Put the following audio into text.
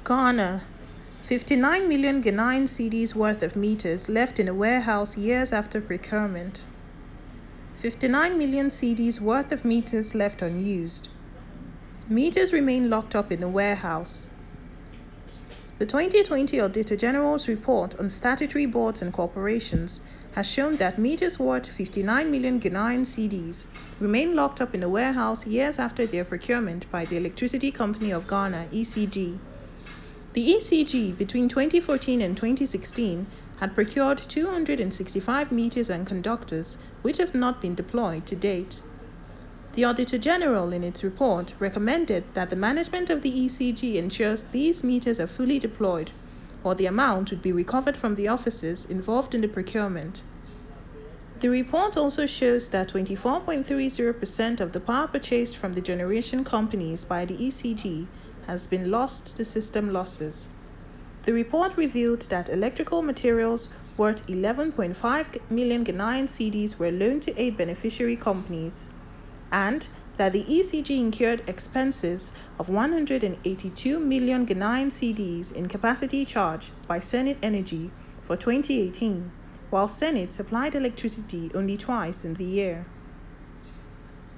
Ghana, 59 million Ghanaian cedis worth of meters left in a warehouse years after procurement. 59 million cedis worth of meters left unused. Meters remain locked up in a warehouse. The 2020 Auditor General's report on statutory boards and corporations has shown that meters worth 59 million Ghanaian cedis remain locked up in a warehouse years after their procurement by the Electricity Company of Ghana, ECG. The ECG, between 2014 and 2016, had procured 265 meters and conductors which have not been deployed to date. The Auditor General, in its report, recommended that the management of the ECG ensures these meters are fully deployed, or the amount would be recovered from the officers involved in the procurement. The report also shows that 24.30% of the power purchased from the generation companies by the ECG has been lost to system losses. The report revealed that electrical materials worth 11.5 million Ghanaian cedis were loaned to 8 beneficiary companies, and that the ECG incurred expenses of 182 million Ghanaian cedis in capacity charge by Senate Energy for 2018, while Senate supplied electricity only twice in the year.